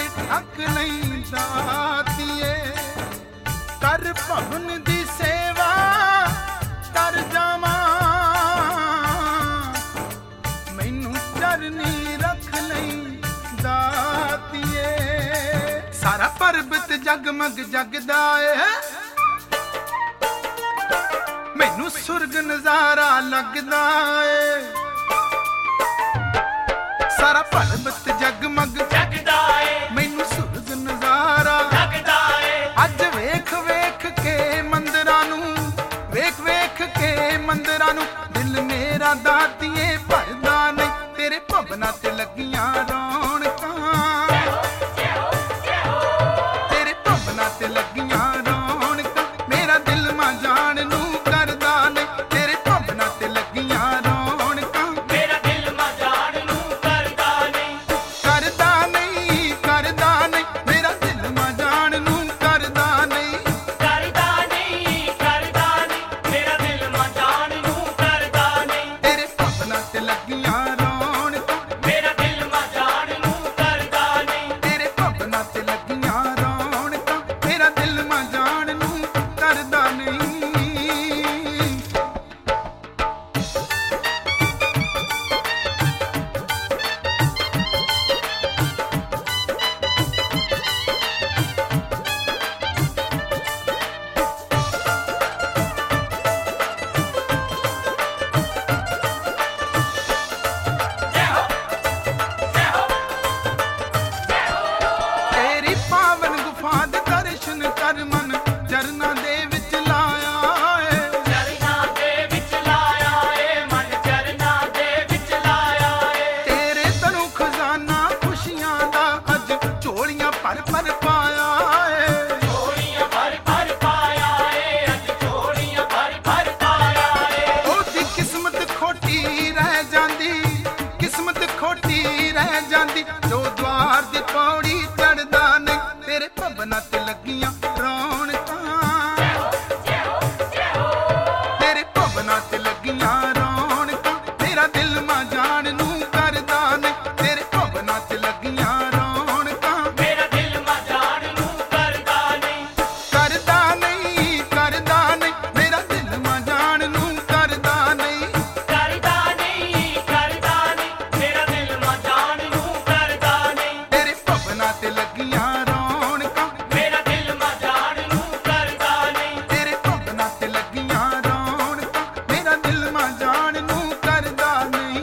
ਠੱਕ ਲੈਂਦਾ ਧੀਏ, ਕਰ ਭਵਨ ਦੀ ਸੇਵਾ ਕਰ ਜਾਵਾਂ, ਮੈਨੂੰ ਚਰਨੀ ਰੱਖ ਲੈਂਦਾ ਧੀਏ। ਸਾਰਾ ਪਰਬਤ ਜਗਮਗ ਜਗਦਾ ਏ, ਮੈਨੂੰ ਸੁਰਗ ਨਜ਼ਾਰਾ ਲੱਗਦਾ ਏ। ਸਾਰਾ ਪਰਬਤ ਜਗਮਗ ਜਗਦਾ ਏ, ਮੈਨੂੰ ਸੁਰਗ ਨਜ਼ਾਰਾ ਲੱਗਦਾ ਏ। ਅੱਜ ਵੇਖ ਵੇਖ ਕੇ ਮੰਦਰਾਂ ਨੂੰ, ਵੇਖ ਵੇਖ ਕੇ ਮੰਦਰਾਂ ਨੂੰ, ਦਿਲ ਮੇਰਾ ਦਾਤੀਏ ਭਰਦਾ ਨਹੀਂ, ਤੇਰੇ ਭਵਨਾਂ ਤੇ ਲੱਗੀਆਂ ਰੌਣਕਾਂ, ਤੇਰੇ ਭਵਨਾਂ ਤੇ ਲੱਗੀਆਂ ਰੌਣਕਾਂ, ਮੇਰਾ ਦਿਲ ਮਾਂ ਜਾਣ ਨੂੰ ਕਰਦਾ ਨਹੀਂ, ਤੇਰੇ ਭਵਨਾਂ ਤੇ ਲੱਗੀਆਂ ਰੌਣਕਾਂ, ਮੇਰਾ ਦਿਲ ਮਾਂ ਜਾਣ ਨੂੰ ਕਰਦਾ ਨਹੀਂ, ਕਰਦਾ ਨਹੀਂ, ਕਰਦਾ ਨਹੀਂ, ਮੇਰਾ ਦਿਲ ਮਾਂ ਜਾਣ ਨੂੰ ਕਰਦਾ ਨਹੀਂ। ਕਰਦਾ ਨਹੀਂ, ਕਰਦਾ ਨਹੀਂ, ਮੇਰਾ ਦਿਲ ਮਾਂ ਜਾਣ ਨੂੰ ਕਰਦਾ ਨਹੀਂ, ਤੇਰੇ ਭਵਨਾਂ ਤੇ ਲੱਗੀਆਂ ਰੌਣਕਾਂ, ਮੇਰਾ ਦਿਲ ਮਾਂ ਜਾਣ ਨੂੰ ਕਰਦਾ ਨਹੀਂ। ਤੇਰੇ ਭਵਨਾਂ ਤੇ ਲੱਗੀਆਂ ਰੌਣਕਾਂ, ਮੇਰਾ ਦਿਲ ਮਾਂ ਜਾਣ ਨੂੰ ਕਰਦਾ ਨਹੀਂ। ਤੇਰੀ ਪਾਵਨ ਗੁਫਾ ਦੇ ਦਰਸ਼ਨ ਕਰ ਮਨ ਚਰਨਾਂ ਦੇ ਵਿੱਚ ਲਾਇਆ ਏ। ਚਰਨਾਂ ਦੇ ਵਿੱਚ ਲਾਇਆ ਏ, ਮਨ ਚਰਨਾਂ ਦੇ ਵਿੱਚ ਲਾਇਆ ਏ। ਤੇਰੇ ਤਨੂ ਖਜ਼ਾਨਾ ਖੁਸ਼ੀਆਂ ਦਾ ਅੱਜ ਝੋਲੀਆਂ ਭਰ ਭਰ ਪਾਇਆ ਏ। ਝੋਲੀਆਂ ਭਰ ਭਰ ਪਾਇਆ ਏ, ਅੱਜ ਝੋਲੀਆਂ ਭਰ ਭਰ ਪਾਇਆ ਏ। ਉਹਦੀ ਕਿਸਮਤ ਖੋਟੀ ਰਹਿ ਜਾਂਦੀ, ਕਿਸਮਤ ਖੋਟੀ ਰਹਿ ਜਾਂਦੀ, ਜੋ ਦਵਾਰ ਦੀ ਪੌੜੀ ਚੜਦਾ ਨਹੀਂ, ਤੇਰੇ ਭਵਨਾਂ ਤੇ ਲੱਗੀਆਂ ਰੌਣਕਾਂ, ਤੇਰੇ ਭਵਨਾਂ ਤੇ ਲੱਗੀਆਂ ਰੌਣਕਾਂ, ਮੇਰਾ ਦਿਲ ਮਾਂ ਜਾਣ ਨੂੰ ਕਰਦਾ ਨਹੀਂ, ਤੇਰੇ ਭਵਨਾਂ ਤੇ ਲੱਗੀਆਂ ਰੌਣਕਾਂ, ਮੇਰਾ ਦਿਲ ਮਾਂ ਜਾਣ ਨੂੰ ਕਰਦਾ ਨਹੀਂ, ਕਰਦਾ ਨਹੀਂ, ਕਰਦਾ ਨਹੀਂ, ਮੇਰਾ ਦਿਲ ਮਾਂ ਜਾਣ ਨੂੰ ਕਰਦਾ ਨਹੀਂ। ਕਰਦਾ ਨਹੀਂ, ਕਰਦਾ ਨਹੀਂ, ਮੇਰਾ ਦਿਲ ਮਾਂ ਜਾਣ ਨੂੰ ਕਰਦਾ ਨਹੀਂ, ਤੇਰੇ ਭਵਨਾਂ ਤੇ ਲੱਗੀਆਂ ਰੌਣਕਾਂ, ਮੇਰਾ ਦਿਲ ਮਾਂ ਜਾਣ ਨੂੰ ਕਰਦਾ ਨਹੀਂ। ਤੇਰੇ ਭਵਨਾਂ ਤੇ ਲੱਗੀਆਂ ਰੌਣਕਾਂ, ਮੇਰਾ ਦਿਲ ਮਾਂ ਜਾਣ ਨੂੰ ਕਰਦਾ ਨਹੀਂ।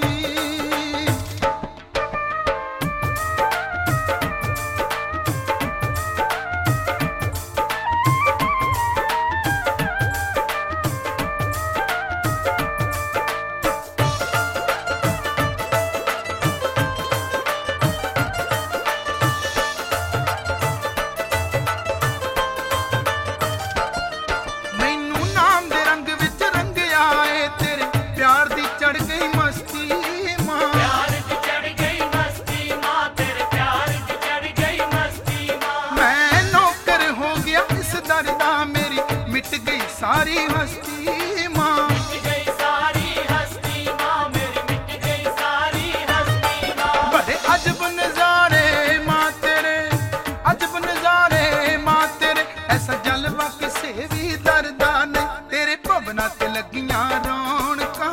ਮੈਨੂੰ ਨਾਮ ਦੇ ਰੰਗ ਵਿੱਚ ਰੰਗਿਆ ਏ, ਤੇਰੇ ਪਿਆਰ ਦੀ ਚੜ ਗਈ ਮਸਤੀ ਮਾਂ। ਪਿਆਰ 'ਚ ਚੜ੍ਹ ਗਈ ਮਸਤੀ ਮਾਂ, ਤੇਰੇ ਪਿਆਰ 'ਚ ਚੜ੍ਹ ਗਈ ਮਸਤੀ ਮਾਂ। ਮੈਂ ਨੌਕਰ ਹੋ ਗਿਆ ਇਸ ਦਰ ਦਾ, ਮੇਰੀ ਮਿਟ ਗਈ ਸਾਰੀ ਹਸਤੀ ਮਾਂ। ਮਿਟ ਗਈ ਸਾਰੀ ਹਸਤੀ ਮਾਂ, ਮੇਰੀ ਮਿਟ ਗਈ ਸਾਰੀ ਹਸਤੀ ਮਾਂ। ਬੜੇ ਅਜਬ ਨਜ਼ਾਰੇ ਮਾਂ ਤੇਰੇ, ਅਜਬ ਨਜ਼ਾਰੇ ਮਾਂ ਤੇਰੇ, ਐਸਾ ਜਲਵਾ ਕਿਸੇ ਵੀ ਦਰ ਦਾ ਨਹੀਂ, ਤੇਰੇ ਭਵਨਾਂ ਤੇ ਲੱਗੀਆਂ ਰੌਣਕਾਂ,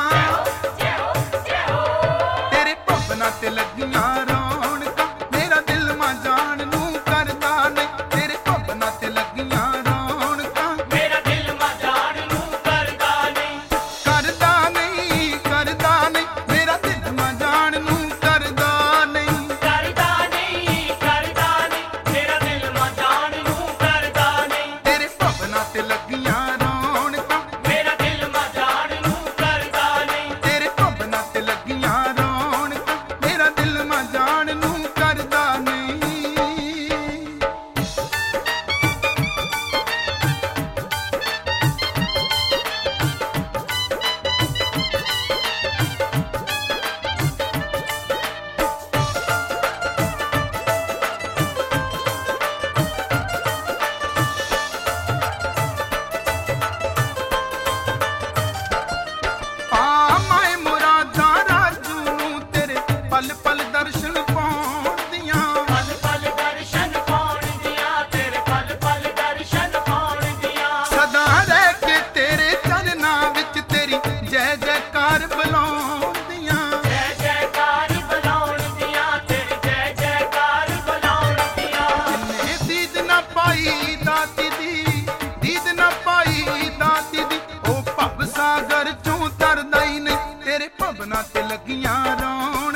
ਤੇਰੇ ਭਵਨਾਂ ਤੇ ਲੱਗੀਆਂ ਰੌਣਕਾਂ, ਮੇਰਾ ਦਿਲ ਮਾਂ ਜਾਣ ਨੂੰ ਕਰਦਾ ਨਹੀਂ, ਤੇਰੇ ਭਵਨਾਂ ਤੇ ਲੱਗੀਆਂ ਰੌਣਕਾਂ, ਮੇਰਾ ਦਿਲ ਮਾਂ ਜਾਣ ਨੂੰ ਕਰਦਾ ਨਹੀਂ, ਕਰਦਾ ਨਹੀਂ, ਕਰਦਾ ਨਹੀਂ, ਮੇਰਾ ਦਿਲ ਮਾਂ ਜਾਣ ਨੂੰ ਕਰਦਾ ਨਹੀਂ। ਕਰਦਾ ਨਹੀਂ, ਕਰਦਾ ਨਹੀਂ, ਮੇਰਾ ਦਿਲ ਮਾਂ ਜਾਣ ਨੂੰ ਕਰਦਾ ਨਹੀਂ, ਤੇਰੇ ਭਵਨਾਂ ਤੇ ਲੱਗੀਆਂ ਰੌਣਕਾਂ, ਮੇਰਾ ਦਿਲ ਮਾਂ ਜਾਣ ਨੂੰ ਕਰਦਾ ਨਹੀਂ, ਤੇਰੇ ਭਵਨਾਂ ਤੇ ਲੱਗੀਆਂ ਰੌਣਕਾਂ, ਮੇਰਾ ਦਿਲ ਸਾਗਰ ਚੋਂ ਤਰਦਾ ਹੀ ਨਹੀਂ ਤੇਰੇ ਭਵਨਾਂ ਤੇ ਲੱਗੀਆਂ ਰੌਣਕਾਂ